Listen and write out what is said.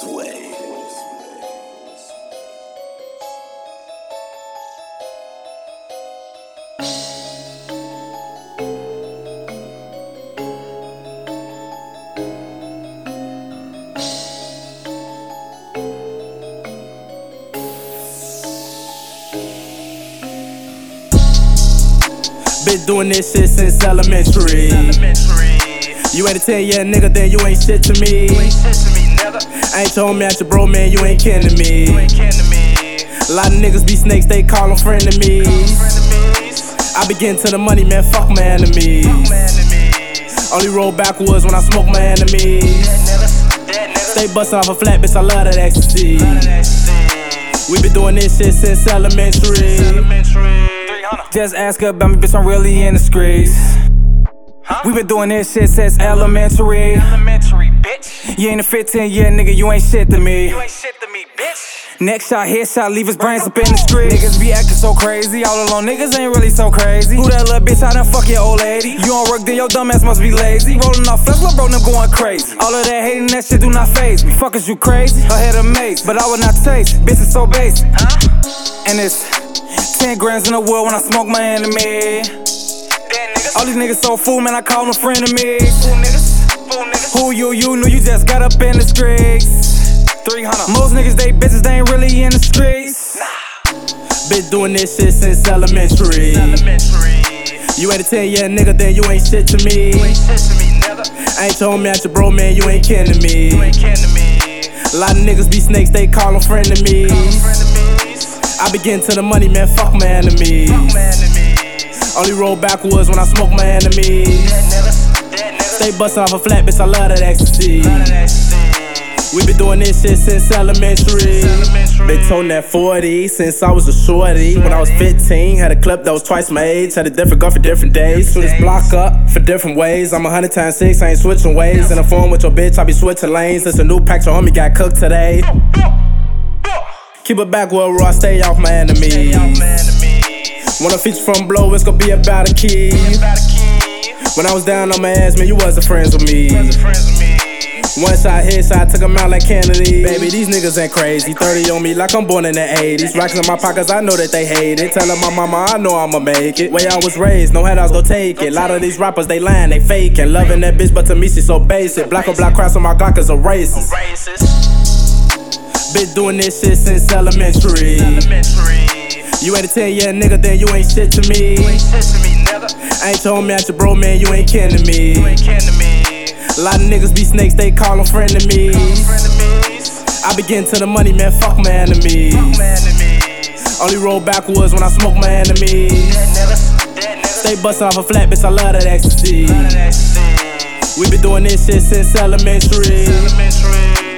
Been doing this shit since elementary. You ain't a 10-year nigga, then you ain't shit to me. I ain't told me at your bro, man, you ain't kin to me. A lot of niggas be snakes, they call them frenemies. I be getting to the money, man, fuck my enemies. Only roll backwards when I smoke my enemies. Stay bustin' off a flat, bitch, I love that ecstasy. We been doing this shit since elementary. Just ask her about me, bitch, I'm really in the streets. We been doing this shit since elementary. Bitch. You ain't a 15-year nigga, you ain't shit to me. You ain't shit to me, bitch. Next shot, headshot, leave his brains up in the street. Niggas be acting so crazy, all alone niggas ain't really so crazy. Who that little bitch, I done fuck your old lady. You don't work, then your dumb ass must be lazy. Rolling off flex, little bro, them going crazy. All of that hating, that shit do not faze me. Fuckers, you crazy? Her head amazed, but I would not taste. Bitch is so basic. And it's 10 grams in the wood when I smoke my enemy. All these niggas so fool, man, I call them frenemies. Who you knew you just got up in the streets. 300. Most niggas, they bitches, they ain't really in the streets. Been doing this shit since elementary. You ain't a 10-year nigga, then you ain't shit to me. I ain't told me at your bro, man, you ain't kin to me. A lot of niggas be snakes, they call them frenemies. I be getting to the money, man, fuck my enemies. Only roll backwards when I smoke my enemies. Stay bustin' off a flat, bitch, I love that ecstasy. We been doing this shit since elementary. Been toting that 40 since I was a shorty. When I was 15, had a clip that was twice my age. Had a different gun for different days. Shoot this block up for different ways. I'm 100 times 6, I ain't switching ways. In the phone with your bitch, I be switching lanes. It's a new pack, your homie got cooked today. Keep it back where I stay off my enemies. When a feature from Blow, it's gon' be about a key. When I was down on my ass, man, you wasn't friends with me. One shot, headshot, took him out like Kennedy. Baby, these niggas ain't crazy. 30 on me like I'm born in the 80s. Racks in my pockets, I know that they hate it. Tellin' my mama, I know I'ma make it. Way I was raised, no handouts gon' take it. Lot of these rappers, they lying, they faking. Loving that bitch, but to me, she so basic. Black on black cross on my Glock is a racist. Been doing this shit since elementary. You ain't a 10-year nigga, then you ain't shit to me. I ain't told me at your bro, man, you ain't kin to me. A lot of niggas be snakes, they call them frenemies. I be getting to the money, man, fuck my enemies. Only roll backwards when I smoke my enemies. Stay bustin' off a flat, bitch, I love that ecstasy. We been doing this shit since elementary.